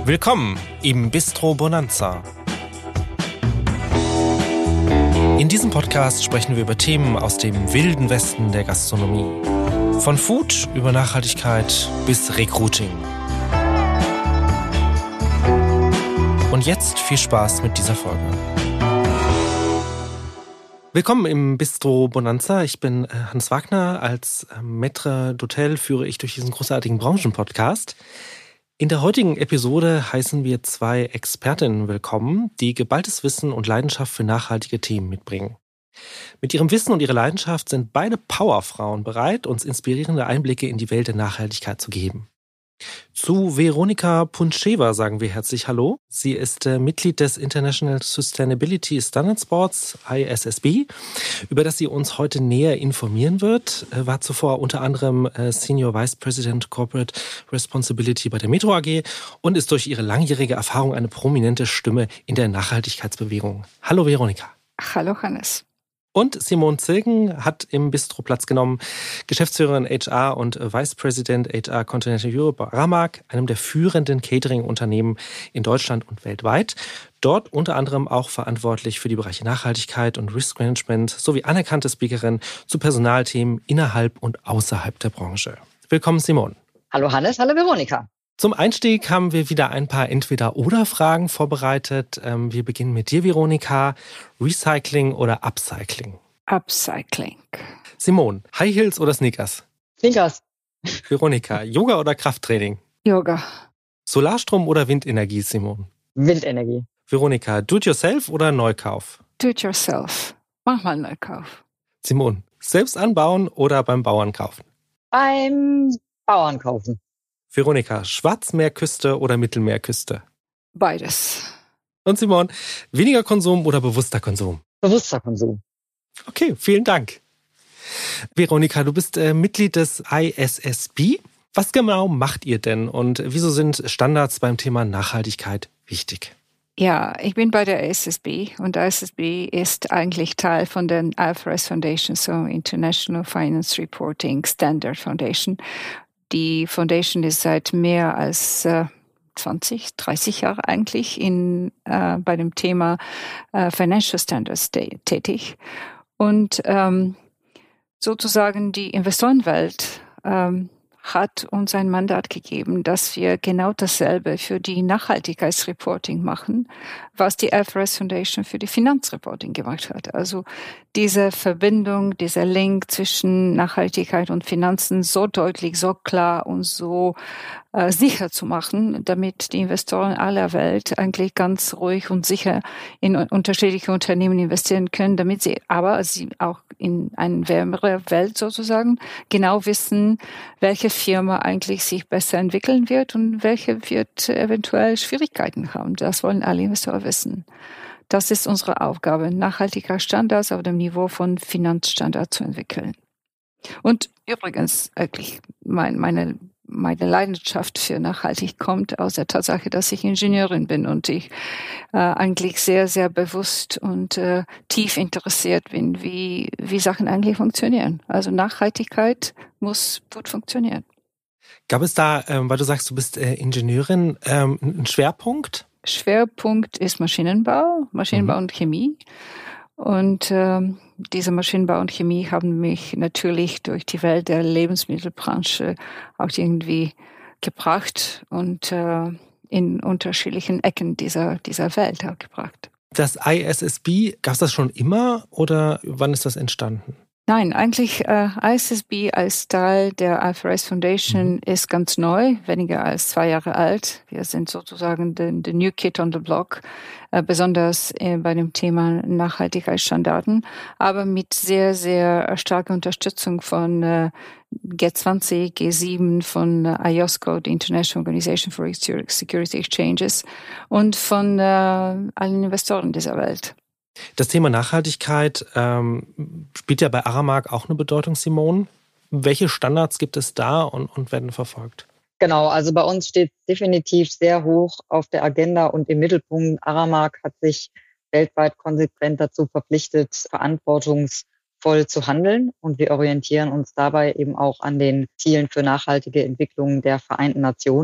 Willkommen im Bistro Bonanza. In diesem Podcast sprechen wir über Themen aus dem wilden Westen der Gastronomie. Von Food über Nachhaltigkeit bis Recruiting. Und jetzt viel Spaß mit dieser Folge. Willkommen im Bistro Bonanza. Ich bin Hannes Wagner. Als Maître d'Hôtel führe ich durch diesen großartigen Branchenpodcast. In der heutigen Episode heißen wir zwei Expertinnen willkommen, die geballtes Wissen und Leidenschaft für nachhaltige Themen mitbringen. Mit ihrem Wissen und ihrer Leidenschaft sind beide Powerfrauen bereit, uns inspirierende Einblicke in die Welt der Nachhaltigkeit zu geben. Zu Veronika Puntschewa sagen wir herzlich Hallo. Sie ist Mitglied des International Sustainability Standards Boards, ISSB, über das sie uns heute näher informieren wird. War zuvor unter anderem Senior Vice President Corporate Responsibility bei der Metro AG und ist durch ihre langjährige Erfahrung eine prominente Stimme in der Nachhaltigkeitsbewegung. Hallo Veronika. Hallo Hannes. Und Simone Zilgen hat im Bistro Platz genommen, Geschäftsführerin HR und Vice President HR Continental Europe bei Aramark, einem der führenden Catering-Unternehmen in Deutschland und weltweit. Dort unter anderem auch verantwortlich für die Bereiche Nachhaltigkeit und Risk Management sowie anerkannte Speakerin zu Personalthemen innerhalb und außerhalb der Branche. Willkommen Simone. Hallo Hannes, hallo Veronika. Zum Einstieg haben wir wieder ein paar Entweder-oder-Fragen vorbereitet. Wir beginnen mit dir, Veronika. Recycling oder Upcycling? Upcycling. Simone, High Heels oder Sneakers? Sneakers. Veronika, Yoga oder Krafttraining? Yoga. Solarstrom oder Windenergie, Simone? Windenergie. Veronika, Do-it-yourself oder Neukauf? Do-it-yourself. Mach mal Neukauf. Simone, selbst anbauen oder beim Bauern kaufen? Beim Bauern kaufen. Veronika, Schwarzmeerküste oder Mittelmeerküste? Beides. Und Simone, weniger Konsum oder bewusster Konsum? Bewusster Konsum. Okay, vielen Dank. Veronika, du bist Mitglied des ISSB. Was genau macht ihr denn und wieso sind Standards beim Thema Nachhaltigkeit wichtig? Ja, ich bin bei der ISSB und ISSB ist eigentlich Teil von der IFRS Foundation, so International Finance Reporting Standard Foundation. Die Foundation ist seit mehr als 20, 30 Jahren eigentlich bei dem Thema Financial Standards tätig. Und sozusagen die Investorenwelt hat uns ein Mandat gegeben, dass wir genau dasselbe für die Nachhaltigkeitsreporting machen, was die IFRS Foundation für die Finanzreporting gemacht hat. Also diese Verbindung, dieser Link zwischen Nachhaltigkeit und Finanzen so deutlich, so klar und so sicher zu machen, damit die Investoren aller Welt eigentlich ganz ruhig und sicher in unterschiedliche Unternehmen investieren können, damit sie auch in eine wärmere Welt sozusagen genau wissen, welche Firma eigentlich sich besser entwickeln wird und welche wird eventuell Schwierigkeiten haben. Das wollen alle Investoren wissen. Das ist unsere Aufgabe, Nachhaltigkeitsstandards auf dem Niveau von Finanzstandards zu entwickeln. Und übrigens, eigentlich meine Leidenschaft für nachhaltig kommt aus der Tatsache, dass ich Ingenieurin bin und ich eigentlich sehr, sehr bewusst und tief interessiert bin, wie Sachen eigentlich funktionieren. Also Nachhaltigkeit muss gut funktionieren. Gab es da, weil du sagst, du bist Ingenieurin, einen Schwerpunkt? Schwerpunkt ist Maschinenbau und Chemie. Und diese Maschinenbau und Chemie haben mich natürlich durch die Welt der Lebensmittelbranche auch irgendwie gebracht und in unterschiedlichen Ecken dieser Welt auch gebracht. Das ISSB, gab es das schon immer oder wann ist das entstanden? Nein, eigentlich ISSB als Teil der IFRS Foundation ist ganz neu, weniger als 2 Jahre alt. Wir sind sozusagen the new kid on the block, besonders bei dem Thema Nachhaltigkeitsstandards, aber mit sehr, sehr starker Unterstützung von G20, G7, von IOSCO, die International Organization for Security Exchanges, und von allen Investoren dieser Welt. Das Thema Nachhaltigkeit spielt ja bei Aramark auch eine Bedeutung, Simone. Welche Standards gibt es da und werden verfolgt? Genau, also bei uns steht definitiv sehr hoch auf der Agenda und im Mittelpunkt. Aramark hat sich weltweit konsequent dazu verpflichtet, verantwortungsvoll zu handeln. Und wir orientieren uns dabei eben auch an den Zielen für nachhaltige Entwicklung der Vereinten Nationen.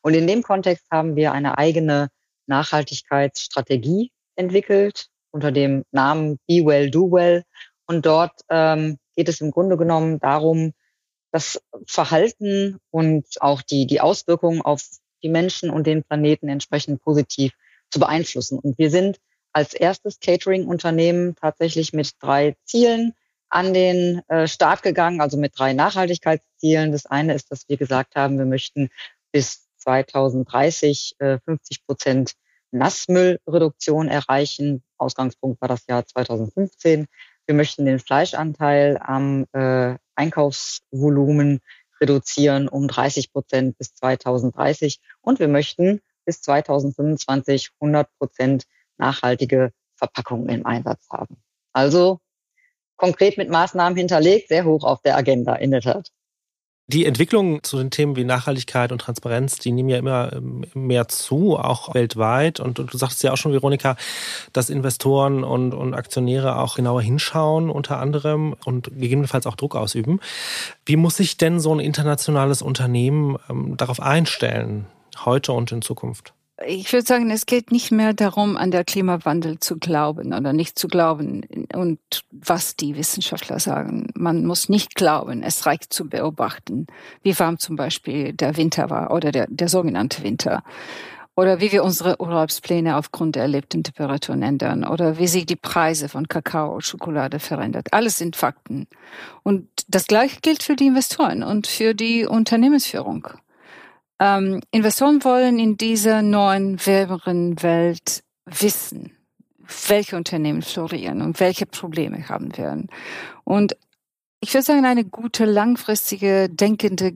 Und in dem Kontext haben wir eine eigene Nachhaltigkeitsstrategie entwickelt unter dem Namen Be Well, Do Well. Und dort geht es im Grunde genommen darum, das Verhalten und auch die Auswirkungen auf die Menschen und den Planeten entsprechend positiv zu beeinflussen. Und wir sind als erstes Catering-Unternehmen tatsächlich mit 3 Zielen an den Start gegangen, also mit 3 Nachhaltigkeitszielen. Das eine ist, dass wir gesagt haben, wir möchten bis 2030 50% Nassmüllreduktion erreichen. Ausgangspunkt war das Jahr 2015. Wir möchten den Fleischanteil am Einkaufsvolumen reduzieren um 30% bis 2030. Und wir möchten bis 2025 100% nachhaltige Verpackungen im Einsatz haben. Also konkret mit Maßnahmen hinterlegt, sehr hoch auf der Agenda, in der Tat. Die Entwicklungen zu den Themen wie Nachhaltigkeit und Transparenz, die nehmen ja immer mehr zu, auch weltweit. Und du sagtest ja auch schon, Veronika, dass Investoren und Aktionäre auch genauer hinschauen, unter anderem, und gegebenenfalls auch Druck ausüben. Wie muss sich denn so ein internationales Unternehmen darauf einstellen, heute und in Zukunft? Ich würde sagen, es geht nicht mehr darum, an der Klimawandel zu glauben oder nicht zu glauben und was die Wissenschaftler sagen. Man muss nicht glauben, es reicht zu beobachten, wie warm zum Beispiel der Winter war oder der sogenannte Winter. Oder wie wir unsere Urlaubspläne aufgrund der erlebten Temperaturen ändern. Oder wie sich die Preise von Kakao und Schokolade verändert. Alles sind Fakten. Und das Gleiche gilt für die Investoren und für die Unternehmensführung. Investoren wollen in dieser neuen, wärmeren Welt wissen, welche Unternehmen florieren und welche Probleme haben werden. Und ich würde sagen, die gute langfristig denkende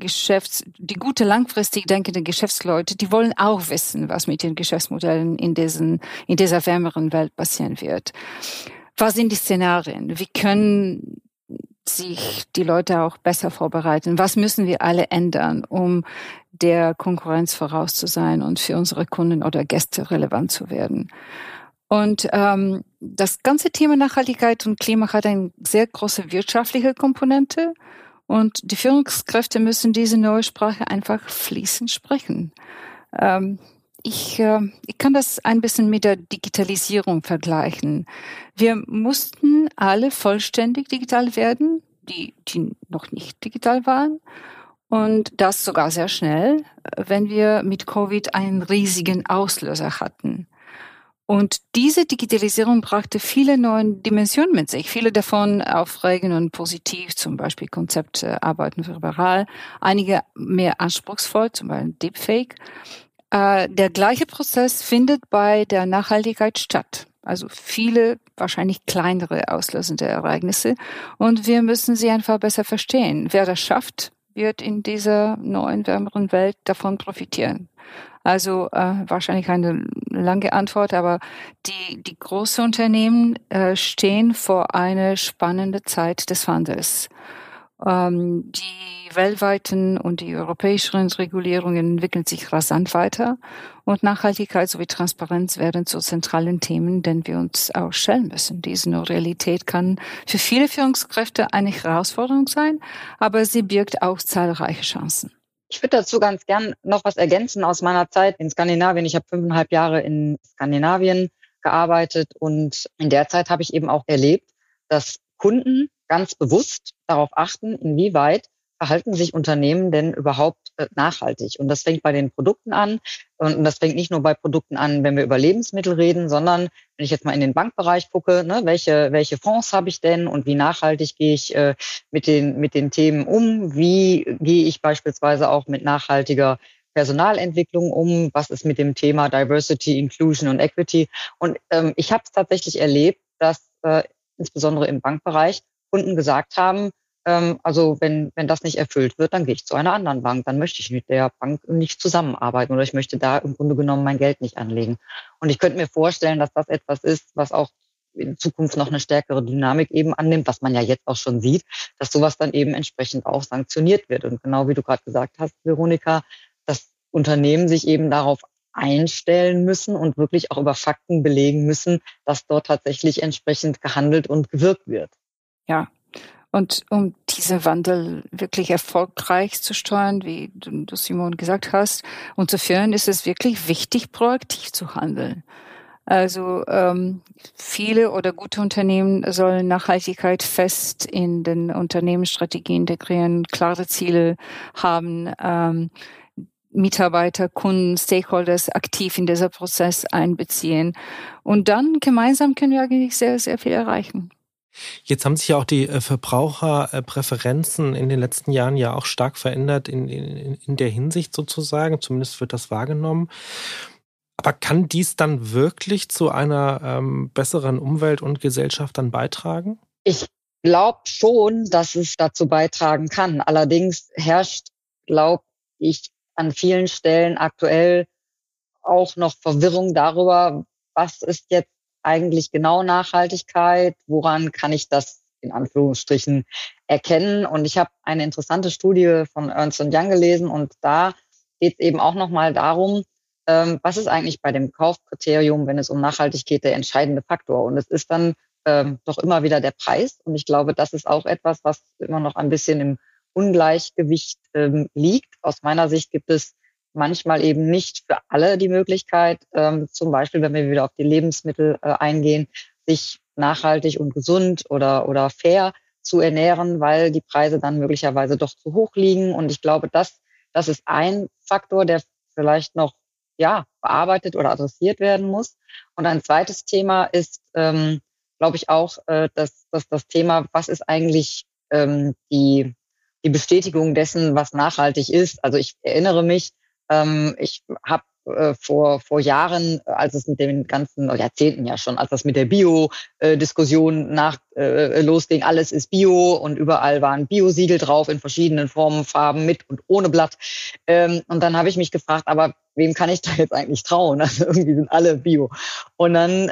Geschäftsleute, die wollen auch wissen, was mit den Geschäftsmodellen in dieser wärmeren Welt passieren wird. Was sind die Szenarien? Wie können sich die Leute auch besser vorbereiten? Was müssen wir alle ändern, um der Konkurrenz voraus zu sein und für unsere Kunden oder Gäste relevant zu werden? Und das ganze Thema Nachhaltigkeit und Klima hat eine sehr große wirtschaftliche Komponente und die Führungskräfte müssen diese neue Sprache einfach fließend sprechen. Ich kann das ein bisschen mit der Digitalisierung vergleichen. Wir mussten alle vollständig digital werden, die noch nicht digital waren. Und das sogar sehr schnell, wenn wir mit Covid einen riesigen Auslöser hatten. Und diese Digitalisierung brachte viele neue Dimensionen mit sich. Viele davon aufregend und positiv, zum Beispiel Konzepte arbeiten verbal, einige mehr anspruchsvoll, zum Beispiel Deepfake. Der gleiche Prozess findet bei der Nachhaltigkeit statt. Also viele, wahrscheinlich kleinere auslösende Ereignisse. Und wir müssen sie einfach besser verstehen. Wer das schafft, wird in dieser neuen, wärmeren Welt davon profitieren. Also wahrscheinlich eine lange Antwort, aber die großen Unternehmen stehen vor einer spannenden Zeit des Wandels. Die weltweiten und die europäischen Regulierungen entwickeln sich rasant weiter und Nachhaltigkeit sowie Transparenz werden zu zentralen Themen, denen wir uns auch stellen müssen. Diese neue Realität kann für viele Führungskräfte eine Herausforderung sein, aber sie birgt auch zahlreiche Chancen. Ich würde dazu ganz gern noch was ergänzen aus meiner Zeit in Skandinavien. Ich habe 5,5 Jahre in Skandinavien gearbeitet und in der Zeit habe ich eben auch erlebt, dass Kunden ganz bewusst darauf achten, inwieweit verhalten sich Unternehmen denn überhaupt nachhaltig. Und das fängt bei den Produkten an. Und das fängt nicht nur bei Produkten an, wenn wir über Lebensmittel reden, sondern wenn ich jetzt mal in den Bankbereich gucke, ne, welche Fonds habe ich denn und wie nachhaltig gehe ich mit den Themen um? Wie gehe ich beispielsweise auch mit nachhaltiger Personalentwicklung um? Was ist mit dem Thema Diversity, Inclusion und Equity? Und ich habe es tatsächlich erlebt, dass insbesondere im Bankbereich Kunden gesagt haben, also wenn das nicht erfüllt wird, dann gehe ich zu einer anderen Bank. Dann möchte ich mit der Bank nicht zusammenarbeiten oder ich möchte da im Grunde genommen mein Geld nicht anlegen. Und ich könnte mir vorstellen, dass das etwas ist, was auch in Zukunft noch eine stärkere Dynamik eben annimmt, was man ja jetzt auch schon sieht, dass sowas dann eben entsprechend auch sanktioniert wird. Und genau wie du gerade gesagt hast, Veronika, dass Unternehmen sich eben darauf einstellen müssen und wirklich auch über Fakten belegen müssen, dass dort tatsächlich entsprechend gehandelt und gewirkt wird. Ja. Und um diesen Wandel wirklich erfolgreich zu steuern, wie du Simone gesagt hast, und zu führen, ist es wirklich wichtig, proaktiv zu handeln. Also viele oder gute Unternehmen sollen Nachhaltigkeit fest in den Unternehmensstrategien integrieren, klare Ziele haben, Mitarbeiter, Kunden, Stakeholders aktiv in dieser Prozess einbeziehen. Und dann gemeinsam können wir eigentlich sehr, sehr viel erreichen. Jetzt haben sich ja auch die Verbraucherpräferenzen in den letzten Jahren ja auch stark verändert in der Hinsicht sozusagen. Zumindest wird das wahrgenommen. Aber kann dies dann wirklich zu einer besseren Umwelt und Gesellschaft dann beitragen? Ich glaube schon, dass es dazu beitragen kann. Allerdings herrscht, glaube ich, an vielen Stellen aktuell auch noch Verwirrung darüber, was ist jetzt eigentlich genau Nachhaltigkeit, woran kann ich das in Anführungsstrichen erkennen. Und ich habe eine interessante Studie von Ernst & Young gelesen und da geht es eben auch nochmal darum, was ist eigentlich bei dem Kaufkriterium, wenn es um Nachhaltigkeit geht, der entscheidende Faktor. Und es ist dann doch immer wieder der Preis. Und ich glaube, das ist auch etwas, was immer noch ein bisschen im Ungleichgewicht liegt. Aus meiner Sicht gibt es manchmal eben nicht für alle die Möglichkeit, zum Beispiel, wenn wir wieder auf die Lebensmittel eingehen, sich nachhaltig und gesund oder fair zu ernähren, weil die Preise dann möglicherweise doch zu hoch liegen. Und ich glaube, das ist ein Faktor, der vielleicht noch bearbeitet oder adressiert werden muss. Und ein zweites Thema ist, glaube ich, auch das Thema, was ist eigentlich die Bestätigung dessen, was nachhaltig ist. Also ich erinnere mich, ich habe vor Jahren, als es mit den ganzen Jahrzehnten ja schon, als das mit der Bio-Diskussion losging, alles ist Bio und überall waren Bio-Siegel drauf in verschiedenen Formen, Farben, mit und ohne Blatt. Und dann habe ich mich gefragt, aber wem kann ich da jetzt eigentlich trauen? Also irgendwie sind alle Bio. Und dann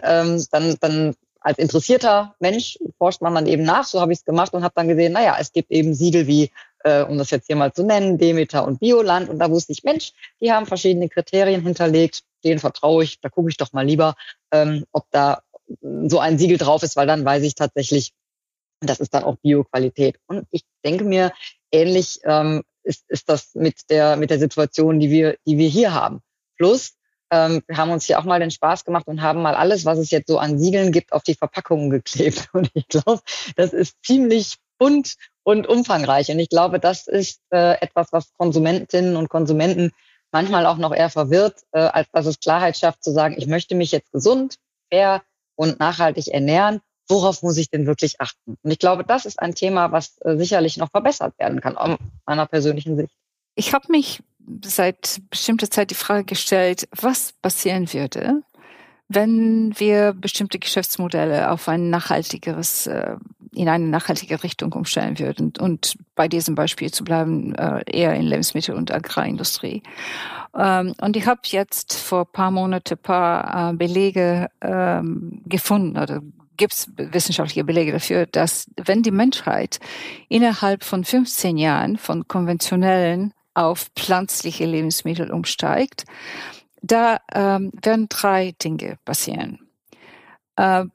als interessierter Mensch forscht man dann eben nach, so habe ich es gemacht und habe dann gesehen, naja, es gibt eben Siegel wie, um das jetzt hier mal zu nennen, Demeter und Bioland. Und da wusste ich, Mensch, die haben verschiedene Kriterien hinterlegt, denen vertraue ich, da gucke ich doch mal lieber, ob da so ein Siegel drauf ist, weil dann weiß ich tatsächlich, das ist dann auch Bio-Qualität. Und ich denke mir, ähnlich ist das mit der Situation, die wir hier haben. Plus, wir haben uns hier auch mal den Spaß gemacht und haben mal alles, was es jetzt so an Siegeln gibt, auf die Verpackungen geklebt. Und ich glaube, das ist ziemlich bunt und umfangreich. Und ich glaube, das ist etwas, was Konsumentinnen und Konsumenten manchmal auch noch eher verwirrt, als dass es Klarheit schafft, zu sagen, ich möchte mich jetzt gesund, fair und nachhaltig ernähren. Worauf muss ich denn wirklich achten? Und ich glaube, das ist ein Thema, was sicherlich noch verbessert werden kann, aus meiner persönlichen Sicht. Ich habe mich seit bestimmter Zeit die Frage gestellt, was passieren würde, wenn wir bestimmte Geschäftsmodelle auf ein nachhaltigeres, in eine nachhaltige Richtung umstellen würden. Und bei diesem Beispiel zu bleiben, eher in Lebensmittel- und Agrarindustrie. Und ich habe jetzt vor ein paar Monaten Belege gefunden, oder gibt es wissenschaftliche Belege dafür, dass wenn die Menschheit innerhalb von 15 Jahren von konventionellen auf pflanzliche Lebensmittel umsteigt, da werden 3 Dinge passieren. Das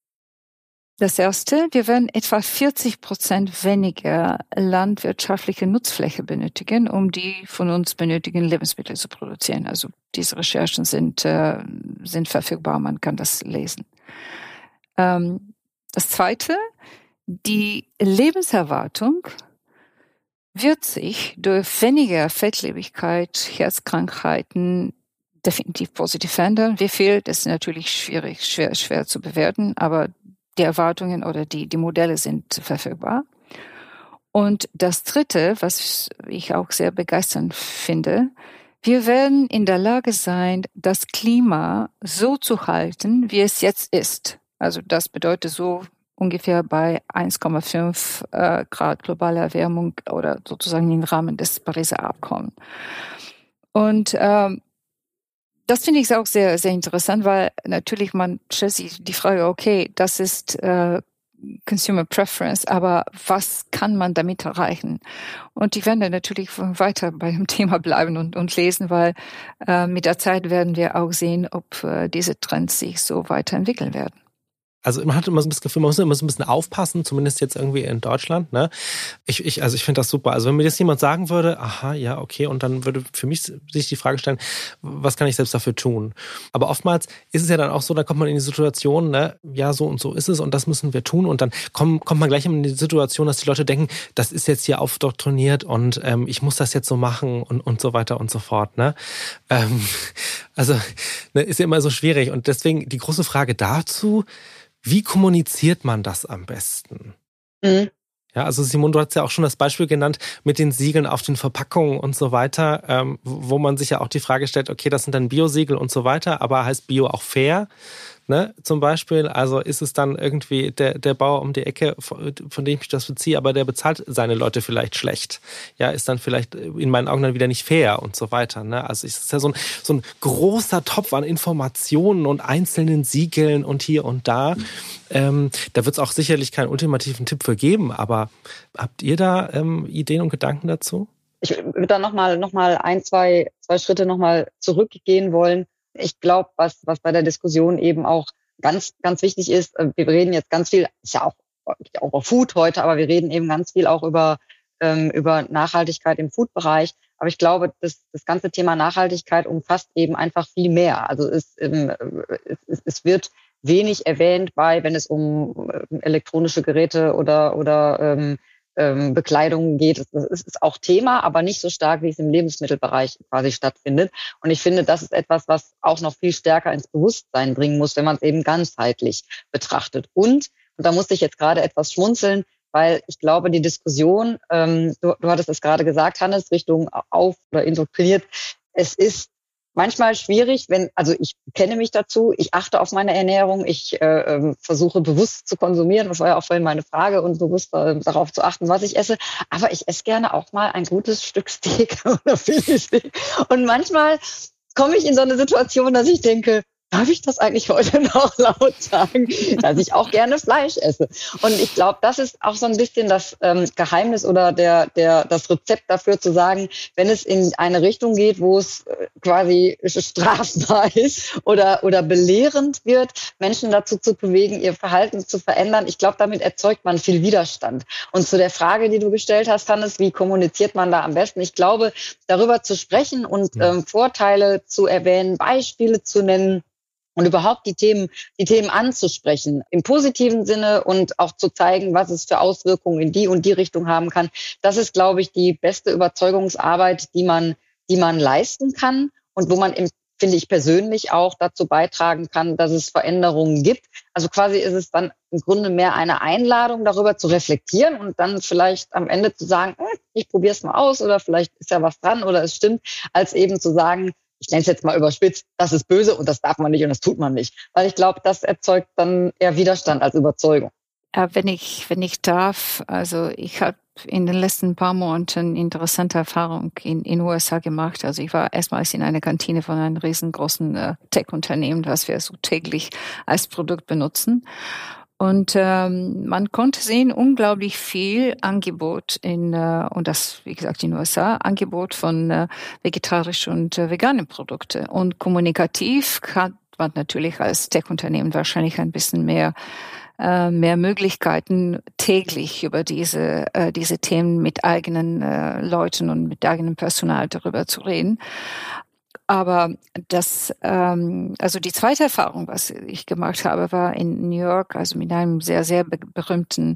erste, wir werden etwa 40% weniger landwirtschaftliche Nutzfläche benötigen, um die von uns benötigten Lebensmittel zu produzieren. Also diese Recherchen sind verfügbar, man kann das lesen. Das zweite, die Lebenserwartung wird sich durch weniger Fettleibigkeit, Herzkrankheiten definitiv positiv verändern. Wie viel, das ist natürlich schwer zu bewerten, aber die Erwartungen oder die Modelle sind verfügbar. Und das dritte, was ich auch sehr begeisternd finde, wir werden in der Lage sein, das Klima so zu halten, wie es jetzt ist. Also das bedeutet so ungefähr bei 1,5 Grad globaler Erwärmung oder sozusagen im Rahmen des Pariser Abkommens. Und das finde ich auch sehr, sehr interessant, weil natürlich man stellt sich die Frage, okay, das ist Consumer Preference, aber was kann man damit erreichen? Und ich werde natürlich weiter bei dem Thema bleiben und lesen, weil mit der Zeit werden wir auch sehen, ob diese Trends sich so weiterentwickeln werden. Also man hat immer so ein bisschen Gefühl, man muss immer so ein bisschen aufpassen, zumindest jetzt irgendwie in Deutschland. Ne? Ich finde das super. Also wenn mir das jemand sagen würde, aha, ja, okay, und dann würde für mich sich die Frage stellen, was kann ich selbst dafür tun? Aber oftmals ist es ja dann auch so, da kommt man in die Situation, ne, ja, so und so ist es und das müssen wir tun. Und dann kommt man gleich in die Situation, dass die Leute denken, das ist jetzt hier aufdoktriniert und ich muss das jetzt so machen und so weiter und so fort. Ne? Also ne, ist ja immer so schwierig. Und deswegen die große Frage dazu, wie kommuniziert man das am besten? Mhm. Ja, also Simone, du hast ja auch schon das Beispiel genannt mit den Siegeln auf den Verpackungen und so weiter, wo man sich ja auch die Frage stellt, okay, das sind dann Biosiegel und so weiter, aber heißt Bio auch fair? Ne, zum Beispiel, also ist es dann irgendwie der Bauer um die Ecke, von dem ich das beziehe, aber der bezahlt seine Leute vielleicht schlecht. Ja, ist dann vielleicht in meinen Augen dann wieder nicht fair und so weiter. Ne? Also es ist ja so ein großer Topf an Informationen und einzelnen Siegeln und hier und da. Da wird es auch sicherlich keinen ultimativen Tipp für geben, aber habt ihr da Ideen und Gedanken dazu? Ich würde da noch mal zwei Schritte noch mal zurückgehen wollen. Ich glaube, was bei der Diskussion eben auch ganz, ganz wichtig ist, wir reden jetzt ganz viel, ist ja auch über Food heute, aber wir reden eben ganz viel auch über Nachhaltigkeit im Food-Bereich. Aber ich glaube, das ganze Thema Nachhaltigkeit umfasst eben einfach viel mehr. Also es wird wenig erwähnt wenn es um elektronische Geräte oder Bekleidung geht. Das ist auch Thema, aber nicht so stark, wie es im Lebensmittelbereich quasi stattfindet. Und ich finde, das ist etwas, was auch noch viel stärker ins Bewusstsein bringen muss, wenn man es eben ganzheitlich betrachtet. Und da musste ich jetzt gerade etwas schmunzeln, weil ich glaube, die Diskussion, du hattest es gerade gesagt, Hannes, Richtung oder indoktriniert, es ist manchmal schwierig, also ich kenne mich dazu, ich achte auf meine Ernährung, ich versuche bewusst zu konsumieren, das war ja auch vorhin meine Frage, und bewusst darauf zu achten, was ich esse, aber ich esse gerne auch mal ein gutes Stück Steak oder Filetsteak. Und manchmal komme ich in so eine Situation, dass ich denke, darf ich das eigentlich heute noch laut sagen, dass ich auch gerne Fleisch esse? Und ich glaube, das ist auch so ein bisschen das Geheimnis oder das Rezept dafür zu sagen, wenn es in eine Richtung geht, wo es quasi strafbar ist oder belehrend wird, Menschen dazu zu bewegen, ihr Verhalten zu verändern. Ich glaube, damit erzeugt man viel Widerstand. Und zu der Frage, die du gestellt hast, Hannes, wie kommuniziert man da am besten? Ich glaube, darüber zu sprechen und Vorteile zu erwähnen, Beispiele zu nennen, und überhaupt die Themen anzusprechen, im positiven Sinne, und auch zu zeigen, was es für Auswirkungen in die und die Richtung haben kann. Das ist, glaube ich, die beste Überzeugungsarbeit, die man leisten kann und wo man, finde ich persönlich, auch dazu beitragen kann, dass es Veränderungen gibt. Also quasi ist es dann im Grunde mehr eine Einladung, darüber zu reflektieren und dann vielleicht am Ende zu sagen, ich probiere es mal aus, oder vielleicht ist ja was dran oder es stimmt, als eben zu sagen, ich nenne es jetzt mal überspitzt, das ist böse und das darf man nicht und das tut man nicht. Weil ich glaube, das erzeugt dann eher Widerstand als Überzeugung. Wenn ich darf, also ich habe in den letzten paar Monaten interessante Erfahrung in USA gemacht. Also ich war erstmals in einer Kantine von einem riesengroßen Tech-Unternehmen, was wir so täglich als Produkt benutzen. Und man konnte sehen, unglaublich viel Angebot und das, wie gesagt, in den USA, Angebot von vegetarischen und veganen Produkten. Und kommunikativ hat man natürlich als Tech-Unternehmen wahrscheinlich ein bisschen mehr Möglichkeiten, täglich über diese Themen mit eigenen Leuten und mit eigenem Personal darüber zu reden. Aber also die zweite Erfahrung, was ich gemacht habe, war in New York, also mit einem sehr, sehr berühmten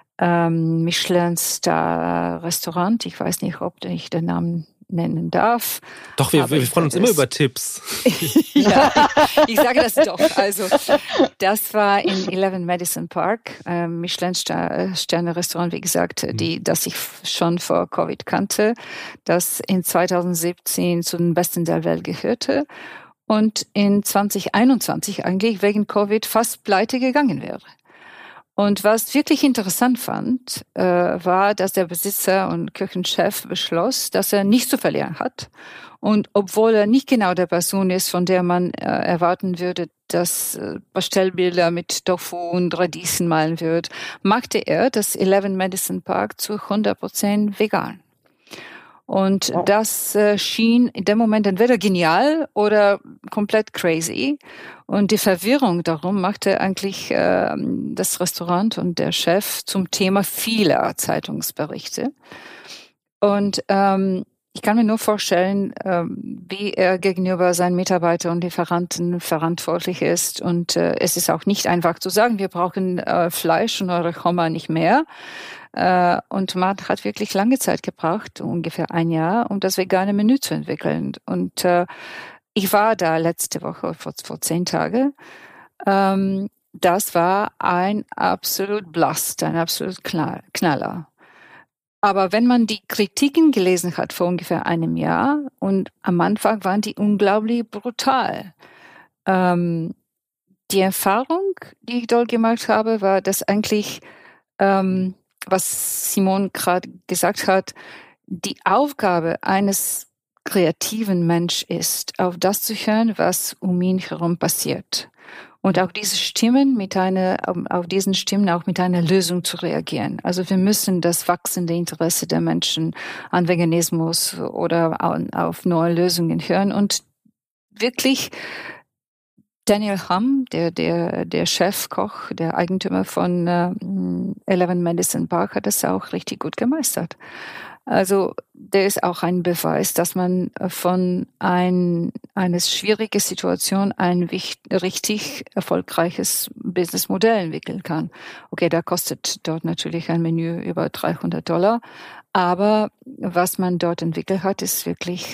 Michelin-Star-Restaurant. Ich weiß nicht, ob ich den Namen nennen darf. Doch, wir freuen uns immer über Tipps. Ja, ich sage das doch. Also, das war in 11 Madison Park, Michelin-Sterne-Restaurant, wie gesagt, das ich schon vor Covid kannte, das in 2017 zu den besten der Welt gehörte und in 2021 eigentlich wegen Covid fast pleite gegangen wäre. Und was wirklich interessant fand, war, dass der Besitzer und Küchenchef beschloss, dass er nichts zu verlieren hat. Und obwohl er nicht genau der Person ist, von der man erwarten würde, dass Pastellbilder mit Tofu und Radieschen malen wird, machte er das 11 Madison Park zu 100% vegan. Und das schien in dem Moment entweder genial oder komplett crazy. Und die Verwirrung darum machte eigentlich das Restaurant und der Chef zum Thema vieler Zeitungsberichte. Und ich kann mir nur vorstellen, wie er gegenüber seinen Mitarbeitern und Lieferanten verantwortlich ist. Und es ist auch nicht einfach zu sagen, wir brauchen Fleisch und eure Hummer nicht mehr. Und man hat wirklich lange Zeit gebraucht, ungefähr 1 Jahr, um das vegane Menü zu entwickeln. Und ich war da letzte Woche, vor 10 Tagen. Das war ein absolut Blast, ein absolut Knaller. Aber wenn man die Kritiken gelesen hat vor ungefähr 1 Jahr und am Anfang waren die unglaublich brutal. Die Erfahrung, die ich dort gemacht habe, war, dass eigentlich, was Simone gerade gesagt hat, die Aufgabe eines kreativen Menschen ist, auf das zu hören, was um ihn herum passiert. Und auch diese Stimmen auf diesen Stimmen auch mit einer Lösung zu reagieren. Also wir müssen das wachsende Interesse der Menschen an Veganismus oder auf neue Lösungen hören. Und wirklich Daniel Humm, der Chefkoch, der Eigentümer von 11 Madison Park, hat das auch richtig gut gemeistert. Also der ist auch ein Beweis, dass man von einer schwierigen Situation ein richtig erfolgreiches Businessmodell entwickeln kann. Okay, da kostet dort natürlich ein Menü über $300, aber was man dort entwickelt hat, ist wirklich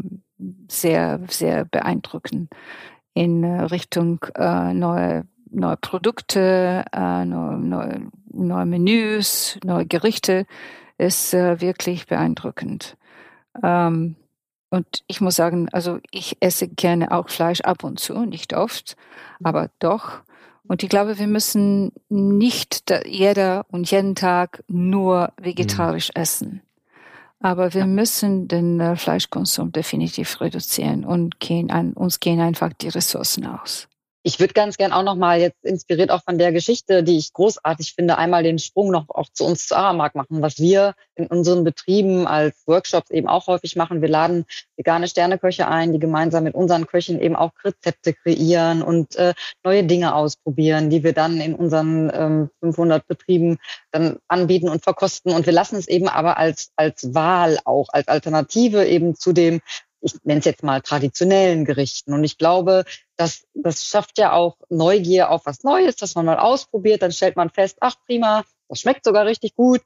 sehr, sehr beeindruckend in Richtung neue Produkte, neue Menüs, neue Gerichte. Ist wirklich beeindruckend. Und ich muss sagen, also ich esse gerne auch Fleisch ab und zu, nicht oft, aber doch. Und ich glaube, wir müssen nicht jeder und jeden Tag nur vegetarisch essen. Aber wir müssen den Fleischkonsum definitiv reduzieren und uns gehen einfach die Ressourcen aus. Ich würde ganz gern auch nochmal jetzt inspiriert auch von der Geschichte, die ich großartig finde, einmal den Sprung noch auch zu uns zu Aramark machen, was wir in unseren Betrieben als Workshops eben auch häufig machen. Wir laden vegane Sterneköche ein, die gemeinsam mit unseren Köchen eben auch Rezepte kreieren und neue Dinge ausprobieren, die wir dann in unseren 500 Betrieben dann anbieten und verkosten. Und wir lassen es eben aber als Wahl auch, als Alternative eben zu dem, ich nenne es jetzt mal traditionellen Gerichten. Und ich glaube, das schafft ja auch Neugier auf was Neues, dass man mal ausprobiert, dann stellt man fest, ach prima, das schmeckt sogar richtig gut.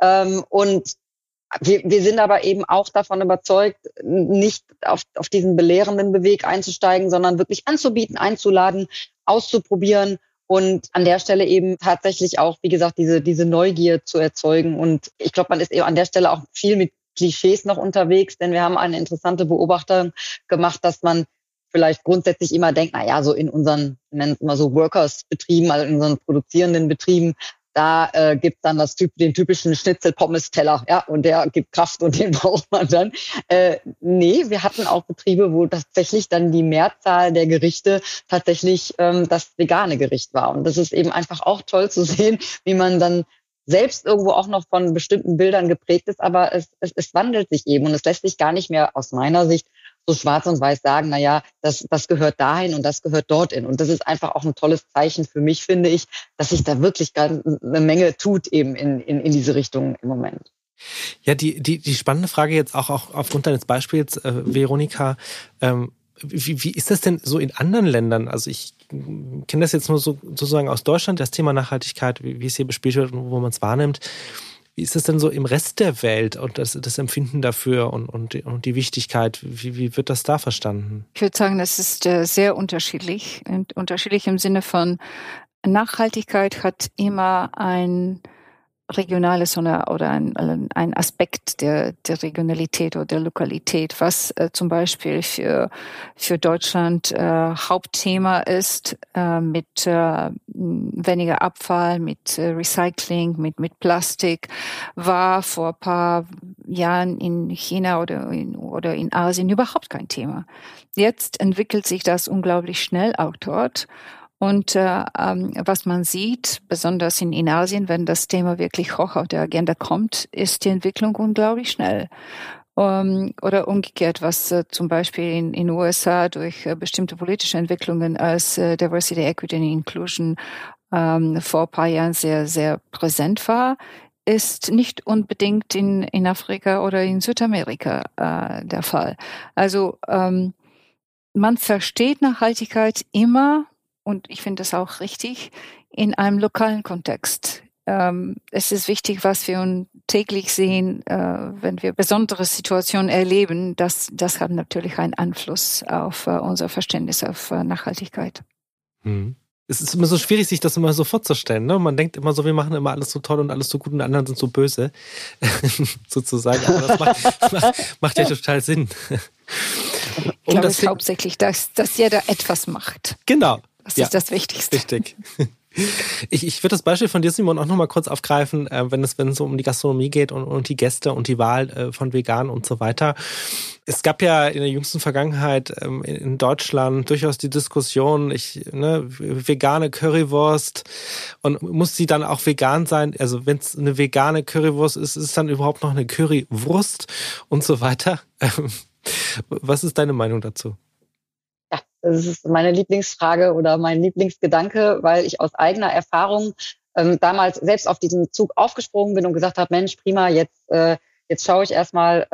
Und wir sind aber eben auch davon überzeugt, nicht auf diesen belehrenden Weg einzusteigen, sondern wirklich anzubieten, einzuladen, auszuprobieren und an der Stelle eben tatsächlich auch, wie gesagt, diese Neugier zu erzeugen. Und ich glaube, man ist eben an der Stelle auch viel mit Klischees noch unterwegs, denn wir haben eine interessante Beobachtung gemacht, dass man vielleicht grundsätzlich immer denkt, na ja, so in unseren, wir nennen es immer so Workers-Betrieben, also in unseren produzierenden Betrieben, da gibt's dann den typischen Schnitzel-Pommes-Teller, ja, und der gibt Kraft und den braucht man dann. Nee, wir hatten auch Betriebe, wo tatsächlich dann die Mehrzahl der Gerichte tatsächlich das vegane Gericht war. Und das ist eben einfach auch toll zu sehen, wie man dann selbst irgendwo auch noch von bestimmten Bildern geprägt ist, aber es wandelt sich eben und es lässt sich gar nicht mehr aus meiner Sicht so schwarz und weiß sagen, na ja, das gehört dahin und das gehört dorthin. Und das ist einfach auch ein tolles Zeichen für mich, finde ich, dass sich da wirklich eine Menge tut eben in diese Richtung im Moment. Ja, die spannende Frage jetzt auch aufgrund deines Beispiels, Veronika, wie ist das denn so in anderen Ländern? Also ich kenne das jetzt nur so sozusagen aus Deutschland, das Thema Nachhaltigkeit, wie es hier bespielt wird und wo man es wahrnimmt. Wie ist das denn so im Rest der Welt und das Empfinden dafür und die Wichtigkeit? Wie wird das da verstanden? Ich würde sagen, das ist sehr unterschiedlich. Und unterschiedlich im Sinne von Nachhaltigkeit hat immer ein regionales oder ein Aspekt der Regionalität oder der Lokalität, was zum Beispiel für Deutschland Hauptthema ist, mit weniger Abfall, mit Recycling, mit Plastik, war vor ein paar Jahren in China oder in Asien überhaupt kein Thema. Jetzt entwickelt sich das unglaublich schnell auch dort. Und was man sieht, besonders in Asien, wenn das Thema wirklich hoch auf der Agenda kommt, ist die Entwicklung unglaublich schnell. Oder umgekehrt, was zum Beispiel in den USA durch bestimmte politische Entwicklungen als Diversity, Equity and Inclusion vor ein paar Jahren sehr, sehr präsent war, ist nicht unbedingt in Afrika oder in Südamerika der Fall. Also man versteht Nachhaltigkeit immer, und ich finde das auch richtig, in einem lokalen Kontext. Es ist wichtig, was wir täglich sehen, wenn wir besondere Situationen erleben. Das hat natürlich einen Einfluss auf unser Verständnis auf Nachhaltigkeit. Es ist immer so schwierig, sich das immer so vorzustellen. Ne? Man denkt immer so, wir machen immer alles so toll und alles so gut und die anderen sind so böse, sozusagen. Aber das macht ja total Sinn. Ich glaube, es ist hauptsächlich, dass jeder etwas macht. Genau. Das ist das Wichtigste. Richtig. Ich würde das Beispiel von dir, Simon, auch nochmal kurz aufgreifen, wenn es so um die Gastronomie geht und die Gäste und die Wahl von Vegan und so weiter. Es gab ja in der jüngsten Vergangenheit in Deutschland durchaus die Diskussion, vegane Currywurst, und muss sie dann auch vegan sein? Also wenn es eine vegane Currywurst ist es dann überhaupt noch eine Currywurst und so weiter? Was ist deine Meinung dazu? Ja, das ist meine Lieblingsfrage oder mein Lieblingsgedanke, weil ich aus eigener Erfahrung damals selbst auf diesen Zug aufgesprungen bin und gesagt habe, Mensch, prima, jetzt schaue ich erstmal,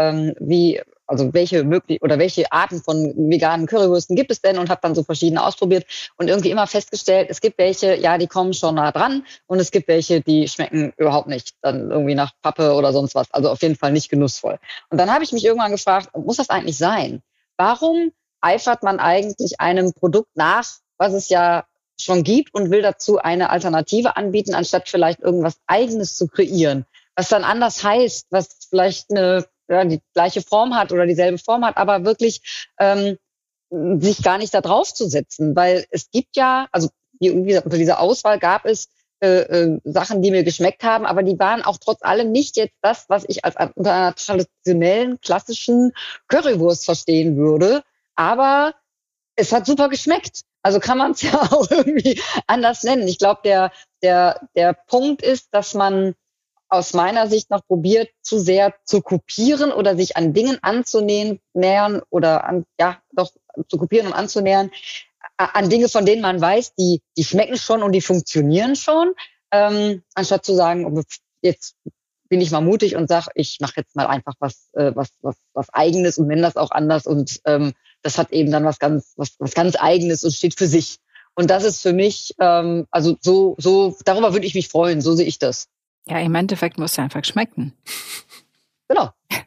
welche Arten von veganen Currywürsten gibt es denn, und habe dann so verschiedene ausprobiert und irgendwie immer festgestellt, es gibt welche, ja, die kommen schon nah dran, und es gibt welche, die schmecken überhaupt nicht, dann irgendwie nach Pappe oder sonst was, also auf jeden Fall nicht genussvoll. Und dann habe ich mich irgendwann gefragt, muss das eigentlich sein? Warum eifert man eigentlich einem Produkt nach, was es ja schon gibt, und will dazu eine Alternative anbieten, anstatt vielleicht irgendwas Eigenes zu kreieren, was dann anders heißt, was vielleicht die gleiche Form hat oder dieselbe Form hat, aber wirklich sich gar nicht da drauf zu setzen, weil es gibt ja, also wie gesagt, unter dieser Auswahl gab es Sachen, die mir geschmeckt haben, aber die waren auch trotz allem nicht jetzt das, was ich als unter einer traditionellen, klassischen Currywurst verstehen würde. Aber es hat super geschmeckt. Also kann man es ja auch irgendwie anders nennen. Ich glaube, der Punkt ist, dass man aus meiner Sicht noch probiert, zu sehr zu kopieren oder sich an Dingen anzunähern oder zu kopieren und anzunähern, an Dinge, von denen man weiß, die schmecken schon und die funktionieren schon, anstatt zu sagen, jetzt bin ich mal mutig und sage, ich mache jetzt mal einfach was Eigenes und nenne das auch anders, und das hat eben dann was ganz Eigenes und steht für sich. Und das ist für mich, so darüber würde ich mich freuen, so sehe ich das. Ja, im Endeffekt muss es einfach schmecken. Genau.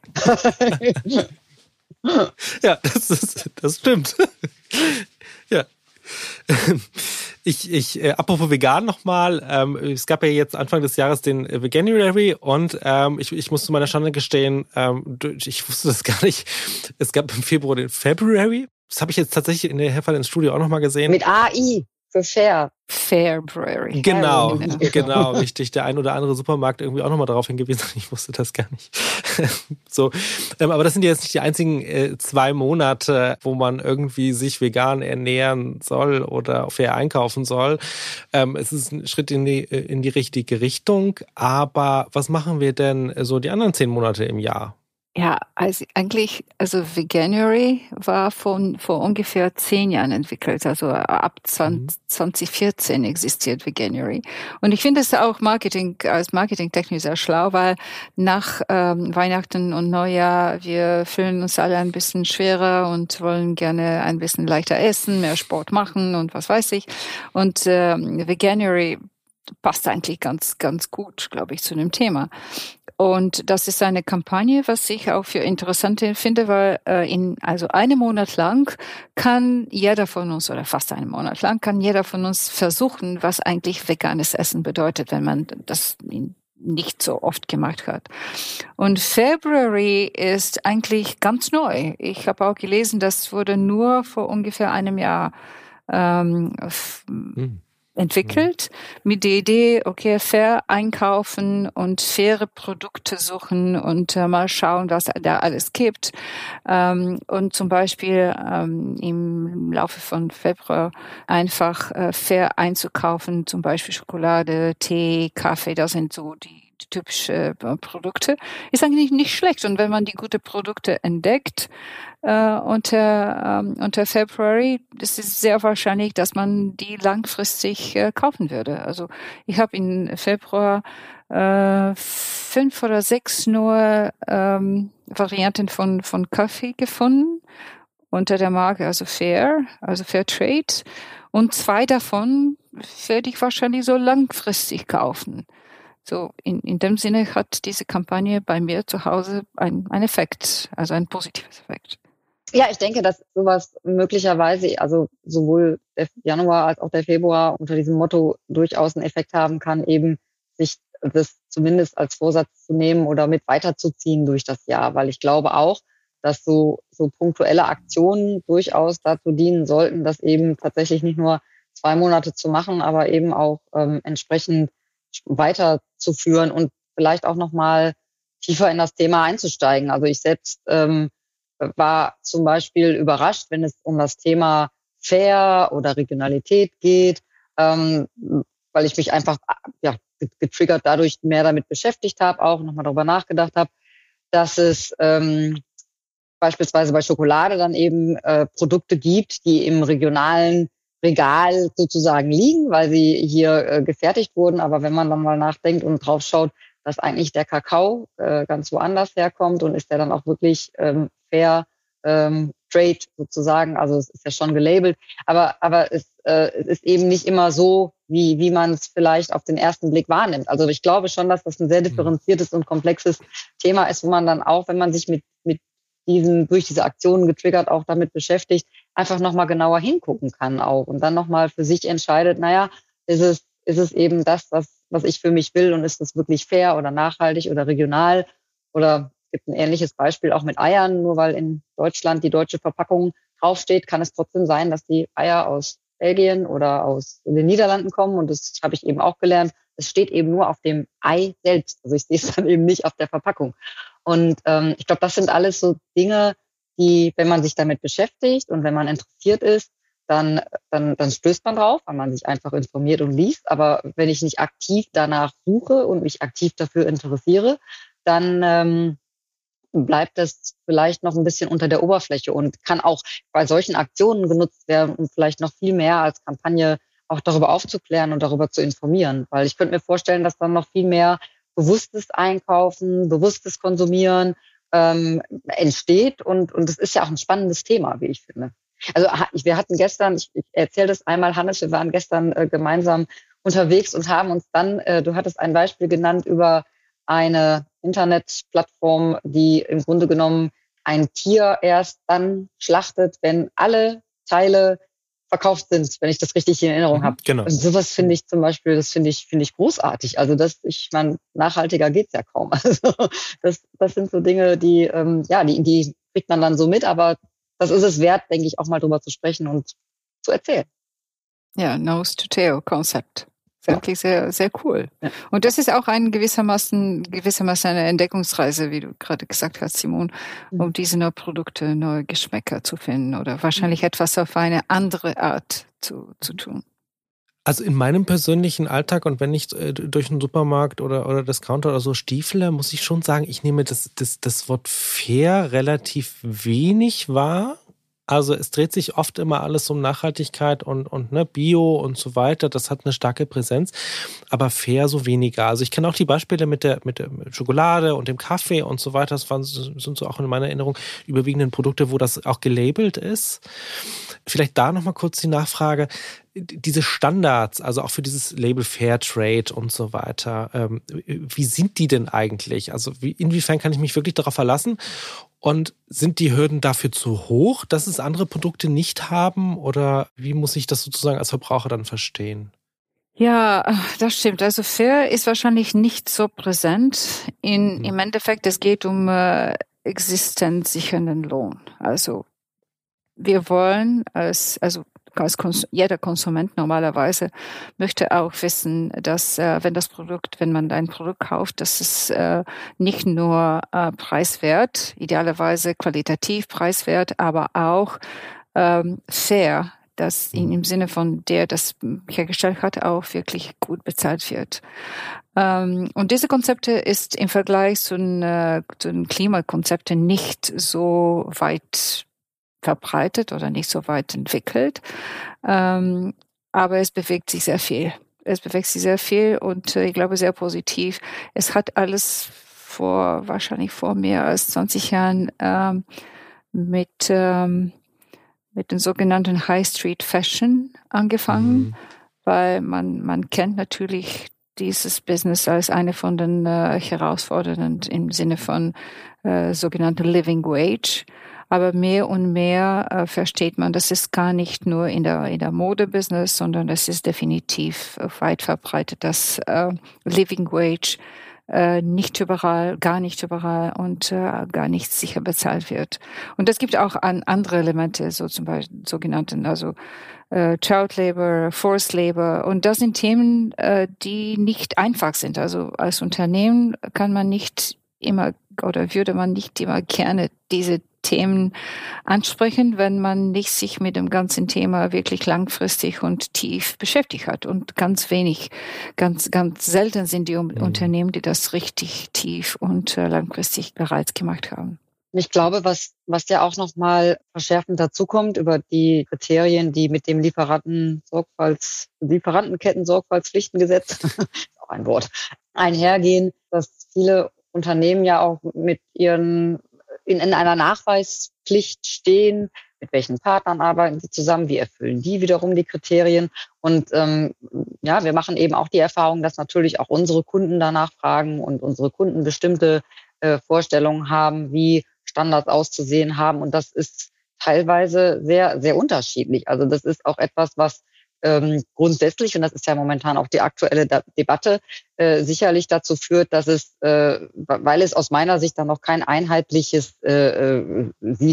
Ja, das stimmt. Ja. Apropos vegan nochmal, es gab ja jetzt Anfang des Jahres den Veganuary, und ich muss zu meiner Schande gestehen, ich wusste das gar nicht, es gab im Februar den February, das habe ich jetzt tatsächlich in der Herfahrt ins Studio auch nochmal gesehen. Mit AI für Fair. February. Genau, richtig. Der ein oder andere Supermarkt irgendwie auch nochmal darauf hingewiesen hat. Ich wusste das gar nicht. So, aber das sind ja jetzt nicht die einzigen 2 Monate, wo man irgendwie sich vegan ernähren soll oder fair einkaufen soll. Es ist ein Schritt in die richtige Richtung. Aber was machen wir denn so die anderen 10 Monate im Jahr? Ja, also Veganuary war vor ungefähr 10 Jahren entwickelt. Also ab 2014 existiert Veganuary. Und ich finde es auch als marketingtechnisch sehr schlau, weil nach Weihnachten und Neujahr, wir fühlen uns alle ein bisschen schwerer und wollen gerne ein bisschen leichter essen, mehr Sport machen und was weiß ich. Und Veganuary passt eigentlich ganz, ganz gut, glaube ich, zu dem Thema. Und das ist eine Kampagne, was ich auch für interessant finde, weil einen Monat lang kann jeder von uns, oder fast einen Monat lang, kann jeder von uns versuchen, was eigentlich veganes Essen bedeutet, wenn man das nicht so oft gemacht hat. Und February ist eigentlich ganz neu. Ich habe auch gelesen, das wurde nur vor ungefähr einem Jahr entwickelt, mit der Idee, okay, fair einkaufen und faire Produkte suchen und mal schauen, was da alles gibt. Und zum Beispiel im Laufe von Februar einfach fair einzukaufen, zum Beispiel Schokolade, Tee, Kaffee, das sind so typische Produkte, ist eigentlich nicht schlecht. Und wenn man die guten Produkte entdeckt unter February, das ist sehr wahrscheinlich, dass man die langfristig kaufen würde. Also ich habe in Februar 5 oder 6 nur Varianten von Kaffee gefunden unter der Marke, also Fair Trade. Und 2 davon werde ich wahrscheinlich so langfristig kaufen. So, in dem Sinne hat diese Kampagne bei mir zu Hause einen Effekt, also einen positiven Effekt. Ja, ich denke, dass sowas möglicherweise, also sowohl der Januar als auch der Februar unter diesem Motto durchaus einen Effekt haben kann, eben sich das zumindest als Vorsatz zu nehmen oder mit weiterzuziehen durch das Jahr. Weil ich glaube auch, dass so punktuelle Aktionen durchaus dazu dienen sollten, das eben tatsächlich nicht nur 2 Monate zu machen, aber eben auch entsprechend weiterzuführen und vielleicht auch nochmal tiefer in das Thema einzusteigen. Also ich selbst war zum Beispiel überrascht, wenn es um das Thema Fair oder Regionalität geht, weil ich mich einfach getriggert dadurch mehr damit beschäftigt habe, auch nochmal darüber nachgedacht habe, dass es beispielsweise bei Schokolade dann eben Produkte gibt, die im regionalen Regal sozusagen liegen, weil sie hier gefertigt wurden. Aber wenn man dann mal nachdenkt und drauf schaut, dass eigentlich der Kakao ganz woanders herkommt und ist der dann auch wirklich fair Trade sozusagen, also es ist ja schon gelabelt, aber es ist eben nicht immer so, wie man es vielleicht auf den ersten Blick wahrnimmt. Also ich glaube schon, dass das ein sehr differenziertes und komplexes Thema ist, wo man dann auch, wenn man sich mit durch diese Aktionen getriggert auch damit beschäftigt, einfach nochmal genauer hingucken kann auch und dann nochmal für sich entscheidet, naja, ist es eben das, was ich für mich will und ist das wirklich fair oder nachhaltig oder regional? Oder es gibt ein ähnliches Beispiel auch mit Eiern, nur weil in Deutschland die deutsche Verpackung draufsteht, kann es trotzdem sein, dass die Eier aus Belgien oder aus den Niederlanden kommen und das habe ich eben auch gelernt. Es steht eben nur auf dem Ei selbst, also ich sehe es dann eben nicht auf der Verpackung. Und ich glaube, das sind alles so Dinge, die, wenn man sich damit beschäftigt und wenn man interessiert ist, dann stößt man drauf, weil man sich einfach informiert und liest. Aber wenn ich nicht aktiv danach suche und mich aktiv dafür interessiere, dann bleibt das vielleicht noch ein bisschen unter der Oberfläche und kann auch bei solchen Aktionen genutzt werden, um vielleicht noch viel mehr als Kampagne auch darüber aufzuklären und darüber zu informieren. Weil ich könnte mir vorstellen, dass dann noch viel mehr bewusstes Einkaufen, bewusstes Konsumieren entsteht und es ist ja auch ein spannendes Thema, wie ich finde. Also wir hatten gestern, ich erzähle das einmal, Hannes, wir waren gestern gemeinsam unterwegs und haben uns dann, du hattest ein Beispiel genannt über eine Internetplattform, die im Grunde genommen ein Tier erst dann schlachtet, wenn alle Teile verkauft sind, wenn ich das richtig in Erinnerung habe. Genau. Und sowas finde ich zum Beispiel, das finde ich großartig. Also ich meine, nachhaltiger geht's ja kaum. Also das sind so Dinge, die kriegt man dann so mit, aber das ist es wert, denke ich, auch mal drüber zu sprechen und zu erzählen. Ja, Nose-to-Tail-Konzept. Wirklich sehr, sehr cool. Ja. Und das ist auch gewissermaßen eine Entdeckungsreise, wie du gerade gesagt hast, Simon, um diese neuen Produkte, neue Geschmäcker zu finden oder wahrscheinlich etwas auf eine andere Art zu tun. Also in meinem persönlichen Alltag und wenn ich durch einen Supermarkt oder Discounter oder so stiefle, muss ich schon sagen, ich nehme das Wort fair relativ wenig wahr. Also es dreht sich oft immer alles um Nachhaltigkeit und ne, Bio und so weiter. Das hat eine starke Präsenz, aber fair so weniger. Also ich kenne auch die Beispiele mit der Schokolade und dem Kaffee und so weiter. Das sind so auch in meiner Erinnerung überwiegenden Produkte, wo das auch gelabelt ist. Vielleicht da nochmal kurz die Nachfrage. Diese Standards, also auch für dieses Label Fair Trade und so weiter, wie sind die denn eigentlich? Also inwiefern kann ich mich wirklich darauf verlassen? Und sind die Hürden dafür zu hoch, dass es andere Produkte nicht haben? Oder wie muss ich das sozusagen als Verbraucher dann verstehen? Ja, das stimmt. Also fair ist wahrscheinlich nicht so präsent. Im Endeffekt, es geht um existenzsichernden Lohn. Also wir wollen jeder Konsument normalerweise möchte auch wissen, dass wenn man ein Produkt kauft, dass es nicht nur preiswert, idealerweise qualitativ preiswert, aber auch fair dass im Sinne von der das hergestellt hat, auch wirklich gut bezahlt wird. Und diese Konzepte ist im Vergleich zu den Klimakonzepten nicht so weit verbreitet oder nicht so weit entwickelt. Aber es bewegt sich sehr viel. Und ich glaube sehr positiv. Es hat alles wahrscheinlich vor mehr als 20 Jahren mit den sogenannten High Street Fashion angefangen, weil man kennt natürlich dieses Business als eine von den herausfordernden im Sinne von sogenannten Living Wage. Aber mehr und mehr versteht man, das ist gar nicht nur in der Modebusiness, sondern das ist definitiv weit verbreitet, dass Living Wage gar nicht überall und gar nicht sicher bezahlt wird. Und es gibt auch andere Elemente, so zum Beispiel sogenannten, Child Labor, Forced Labor. Und das sind Themen, die nicht einfach sind. Also als Unternehmen kann man nicht immer oder würde man nicht immer gerne diese Themen ansprechen, wenn man nicht sich mit dem ganzen Thema wirklich langfristig und tief beschäftigt hat. Und ganz selten sind die Unternehmen, die das richtig tief und langfristig bereits gemacht haben. Ich glaube, was ja auch nochmal verschärfend dazukommt über die Kriterien, die mit dem Lieferantenketten-Sorgfaltspflichtengesetz, ist auch ein Wort, einhergehen, dass viele Unternehmen ja auch mit ihren in einer Nachweispflicht stehen, mit welchen Partnern arbeiten sie zusammen, wie erfüllen die wiederum die Kriterien. Und wir machen eben auch die Erfahrung, dass natürlich auch unsere Kunden danach fragen und unsere Kunden bestimmte Vorstellungen haben, wie Standards auszusehen haben. Und das ist teilweise sehr, sehr unterschiedlich. Also das ist auch etwas, was grundsätzlich, und das ist ja momentan auch die aktuelle Debatte, sicherlich dazu führt, dass es, weil es aus meiner Sicht dann noch kein einheitliches Siegel,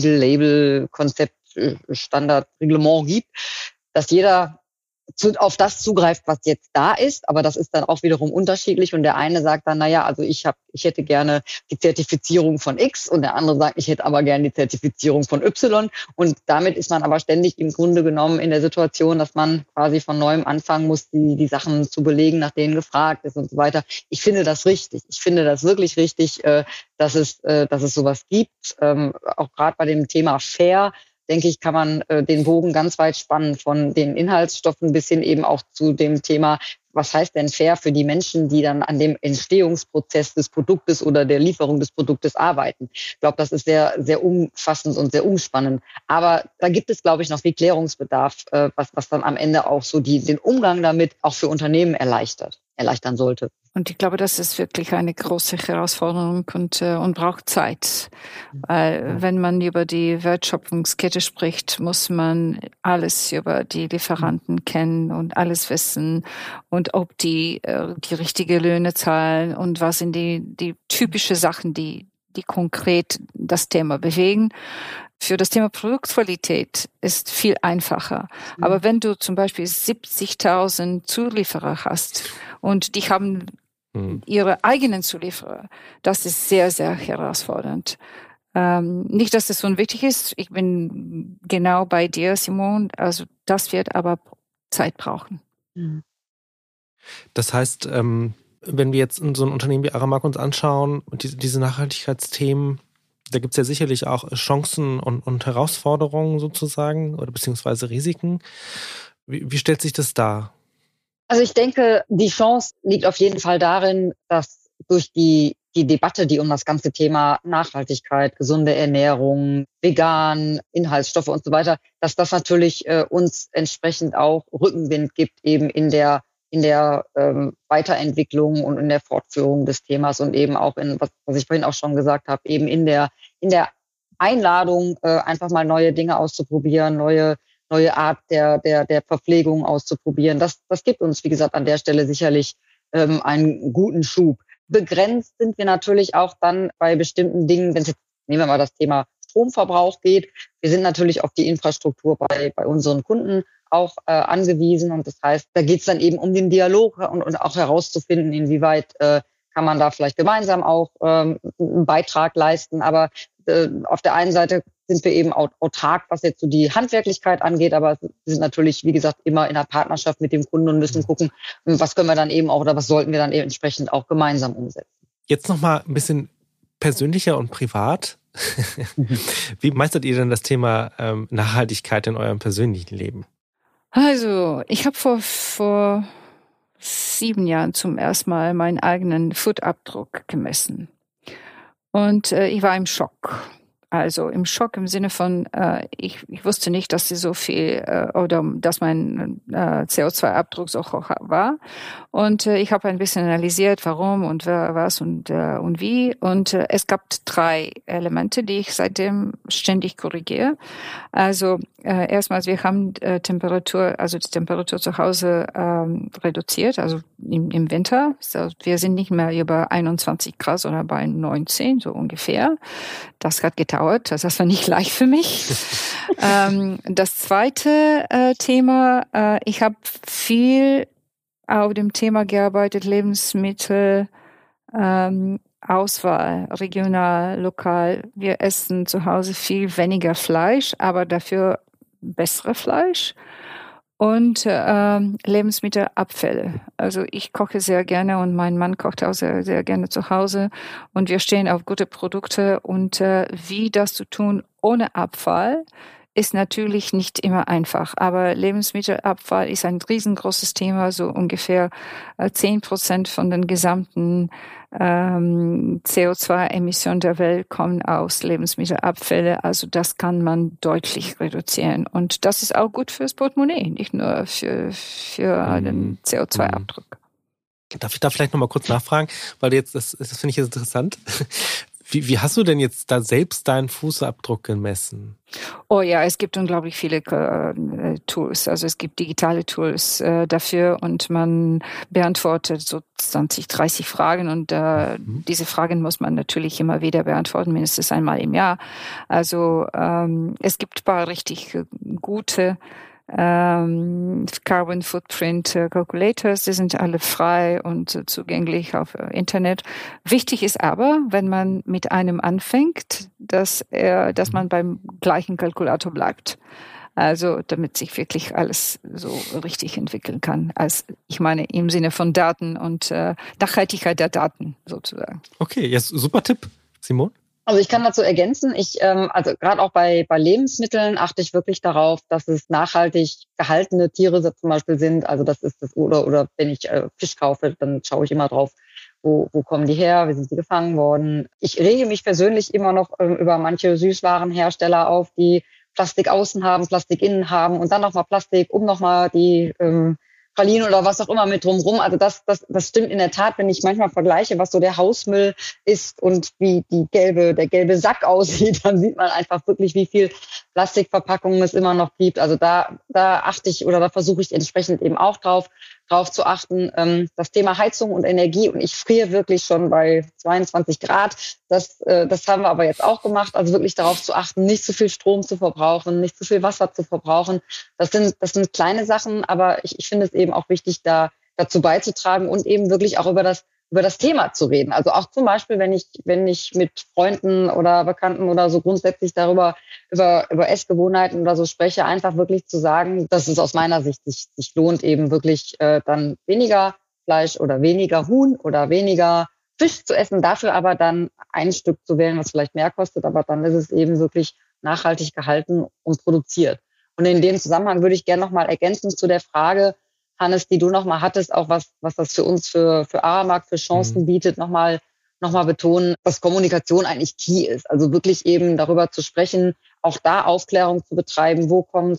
Label, Konzept, Standard, Reglement gibt, dass jeder auf das zugreift, was jetzt da ist, aber das ist dann auch wiederum unterschiedlich und der eine sagt dann, also ich hätte gerne die Zertifizierung von X und der andere sagt, ich hätte aber gerne die Zertifizierung von Y und damit ist man aber ständig im Grunde genommen in der Situation, dass man quasi von neuem anfangen muss, die Sachen zu belegen, nach denen gefragt ist und so weiter. Ich finde das richtig. Ich finde das wirklich richtig, dass es sowas gibt, auch gerade bei dem Thema Fair. Denke ich, kann man den Bogen ganz weit spannen von den Inhaltsstoffen bis hin eben auch zu dem Thema, was heißt denn fair für die Menschen, die dann an dem Entstehungsprozess des Produktes oder der Lieferung des Produktes arbeiten. Ich glaube, das ist sehr, sehr umfassend und sehr umspannend. Aber da gibt es, glaube ich, noch viel Klärungsbedarf, was dann am Ende auch so den Umgang damit auch für Unternehmen erleichtern sollte. Und ich glaube, das ist wirklich eine große Herausforderung und braucht Zeit. Weil wenn man über die Wertschöpfungskette spricht, muss man alles über die Lieferanten kennen und alles wissen und ob die richtige Löhne zahlen und was sind die typische Sachen, die konkret das Thema bewegen. Für das Thema Produktqualität ist viel einfacher. Aber wenn du zum Beispiel 70.000 Zulieferer hast und die haben ihre eigenen Zulieferer, das ist sehr, sehr herausfordernd. Nicht, dass es unwichtig ist. Ich bin genau bei dir, Simone. Also das wird aber Zeit brauchen. Das heißt, wenn wir jetzt in so ein Unternehmen wie Aramark uns anschauen und diese Nachhaltigkeitsthemen, da gibt es ja sicherlich auch Chancen und Herausforderungen sozusagen oder beziehungsweise Risiken. Wie stellt sich das dar? Also ich denke, die Chance liegt auf jeden Fall darin, dass durch die Debatte, die um das ganze Thema Nachhaltigkeit, gesunde Ernährung, vegan, Inhaltsstoffe und so weiter, dass das natürlich uns entsprechend auch Rückenwind gibt eben in der Weiterentwicklung und in der Fortführung des Themas und eben auch in, was ich vorhin auch schon gesagt habe, eben in der Einladung, einfach mal neue Dinge auszuprobieren, neue Art der Verpflegung auszuprobieren. Das gibt uns, wie gesagt, an der Stelle sicherlich einen guten Schub. Begrenzt sind wir natürlich auch dann bei bestimmten Dingen, wenn es jetzt, nehmen wir mal das Thema Stromverbrauch geht. Wir sind natürlich auf die Infrastruktur bei unseren Kunden auch angewiesen. Und das heißt, da geht es dann eben um den Dialog und auch herauszufinden, inwieweit kann man da vielleicht gemeinsam auch einen Beitrag leisten. Aber auf der einen Seite sind wir eben autark, was jetzt so die Handwerklichkeit angeht, aber wir sind natürlich, wie gesagt, immer in der Partnerschaft mit dem Kunden und müssen gucken, was können wir dann eben auch oder was sollten wir dann eben entsprechend auch gemeinsam umsetzen. Jetzt nochmal ein bisschen persönlicher und privat. Wie meistert ihr denn das Thema Nachhaltigkeit in eurem persönlichen Leben? Also, ich habe vor 7 Jahren zum ersten Mal meinen eigenen Fußabdruck gemessen. Und ich war im Schock. Also im Schock im Sinne von, ich wusste nicht, dass sie so viel oder dass mein CO2-Abdruck so hoch war. Und ich habe ein bisschen analysiert, warum und was und wie. Und es gab 3 Elemente, die ich seitdem ständig korrigiere. Also erstmals, wir haben die Temperatur zu Hause reduziert, also im Winter. Also wir sind nicht mehr über 21 Grad, sondern bei 19, so ungefähr. Das hat gedauert. Das war nicht leicht für mich. Das zweite Thema, ich habe viel auf dem Thema gearbeitet, Lebensmittel, Auswahl, regional, lokal. Wir essen zu Hause viel weniger Fleisch, aber dafür bessere Fleisch. Und Lebensmittelabfälle. Also ich koche sehr gerne und mein Mann kocht auch sehr, sehr gerne zu Hause. Und wir stehen auf gute Produkte. Und wie das zu tun ohne Abfall ist natürlich nicht immer einfach. Aber Lebensmittelabfall ist ein riesengroßes Thema. So ungefähr 10% von den gesamten CO2-Emissionen der Welt kommen aus Lebensmittelabfälle. Also das kann man deutlich reduzieren. Und das ist auch gut fürs Portemonnaie, nicht nur für den CO2-Abdruck. Darf ich da vielleicht nochmal kurz nachfragen? Weil jetzt, das finde ich jetzt interessant. Wie hast du denn jetzt da selbst deinen Fußabdruck gemessen? Oh ja, es gibt unglaublich viele Tools. Also es gibt digitale Tools dafür und man beantwortet so 20, 30 Fragen und diese Fragen muss man natürlich immer wieder beantworten, mindestens einmal im Jahr. Also es gibt ein paar richtig gute Carbon Footprint Calculators, die sind alle frei und zugänglich auf Internet. Wichtig ist aber, wenn man mit einem anfängt, dass man beim gleichen Kalkulator bleibt. Also damit sich wirklich alles so richtig entwickeln kann. Ich meine im Sinne von Daten und Nachhaltigkeit der Daten sozusagen. Okay, jetzt super Tipp, Simone. Also ich kann dazu ergänzen, also gerade auch bei Lebensmitteln achte ich wirklich darauf, dass es nachhaltig gehaltene Tiere zum Beispiel sind. Also das ist das, oder wenn ich Fisch kaufe, dann schaue ich immer drauf, wo kommen die her, wie sind sie gefangen worden. Ich rege mich persönlich immer noch über manche Süßwarenhersteller auf, die Plastik außen haben, Plastik innen haben und dann nochmal Plastik, um nochmal die Pralinen oder was auch immer mit drumrum. Also das stimmt in der Tat, wenn ich manchmal vergleiche, was so der Hausmüll ist und wie der gelbe Sack aussieht, dann sieht man einfach wirklich, wie viel Plastikverpackungen es immer noch gibt. Also da achte ich oder da versuche ich entsprechend eben auch drauf zu achten. Das Thema Heizung und Energie, und ich friere wirklich schon bei 22 Grad. Das haben wir aber jetzt auch gemacht. Also wirklich darauf zu achten, nicht zu viel Strom zu verbrauchen, nicht zu viel Wasser zu verbrauchen. Das sind kleine Sachen, aber ich finde es eben auch wichtig, dazu beizutragen und eben wirklich auch über das Thema zu reden. Also auch zum Beispiel, wenn ich mit Freunden oder Bekannten oder so grundsätzlich über Essgewohnheiten oder so spreche, einfach wirklich zu sagen, dass es aus meiner Sicht sich lohnt, eben wirklich dann weniger Fleisch oder weniger Huhn oder weniger Fisch zu essen, dafür aber dann ein Stück zu wählen, was vielleicht mehr kostet, aber dann ist es eben wirklich nachhaltig gehalten und produziert. Und in dem Zusammenhang würde ich gerne nochmal ergänzen zu der Frage, Hannes, die du nochmal hattest, auch was das für uns für Aramark für Chancen bietet, nochmal betonen, dass Kommunikation eigentlich key ist. Also wirklich eben darüber zu sprechen, auch da Aufklärung zu betreiben. Wo kommt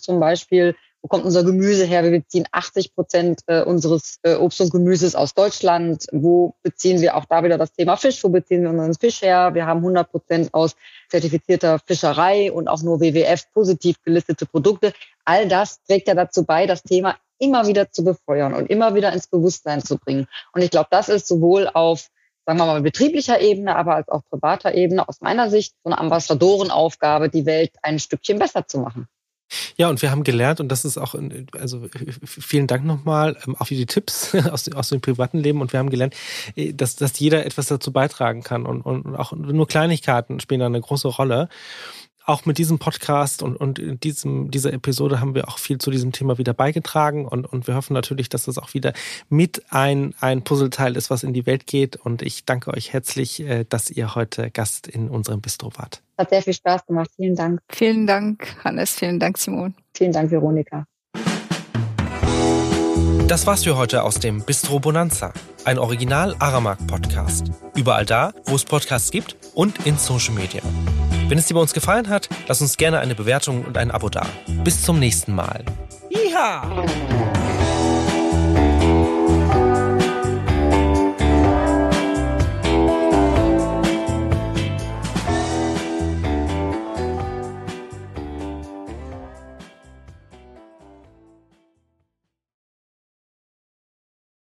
unser Gemüse her? Wir beziehen 80% unseres Obst und Gemüses aus Deutschland. Wo beziehen wir auch da wieder das Thema Fisch? Wo beziehen wir unseren Fisch her? Wir haben 100% aus zertifizierter Fischerei und auch nur WWF positiv gelistete Produkte. All das trägt ja dazu bei, das Thema immer wieder zu befeuern und immer wieder ins Bewusstsein zu bringen. Und ich glaube, das ist sowohl auf, sagen wir mal, betrieblicher Ebene, aber als auch privater Ebene aus meiner Sicht so eine Ambassadorenaufgabe, die Welt ein Stückchen besser zu machen. Ja, und wir haben gelernt, und das ist auch, also vielen Dank nochmal, auch für die Tipps aus dem privaten Leben, und wir haben gelernt, dass jeder etwas dazu beitragen kann und auch nur Kleinigkeiten spielen da eine große Rolle. auch mit diesem Podcast und in dieser Episode haben wir auch viel zu diesem Thema wieder beigetragen und wir hoffen natürlich, dass das auch wieder mit ein Puzzleteil ist, was in die Welt geht. Und ich danke euch herzlich, dass ihr heute Gast in unserem Bistro wart. Hat sehr viel Spaß gemacht. Vielen Dank. Vielen Dank, Hannes. Vielen Dank, Simon. Vielen Dank, Veronika. Das war's für heute aus dem Bistro Bonanza, ein Original Aramark-Podcast. Überall da, wo es Podcasts gibt und in Social Media. Wenn es dir bei uns gefallen hat, lass uns gerne eine Bewertung und ein Abo da. Bis zum nächsten Mal. Iha!